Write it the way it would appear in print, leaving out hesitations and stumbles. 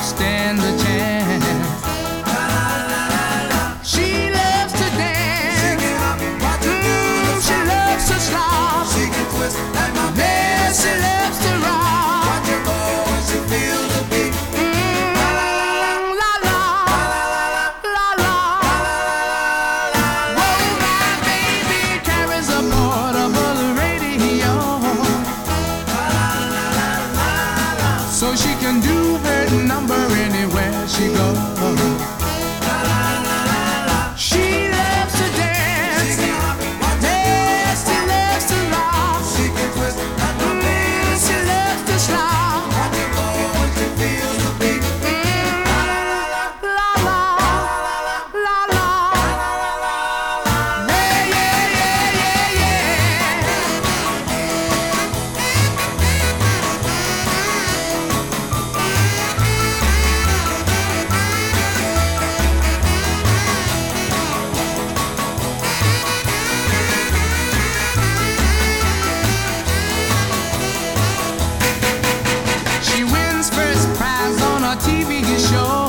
stand a chance. She loves to dance. She loves to slop. She can twist like my Yes, she loves to rock. watch her go when she feels the beat. La la, la la. Oh, my baby carries a portable radio, so she can do her number anywhere she goes. She loves to dance. Yes, she loves to rock. She can twist like my baby. She loves to slop. Watch her go when she feels the beat. La la, la la. Yeah, yeah, yeah, yeah, yeah. She wins first prize on a TV show.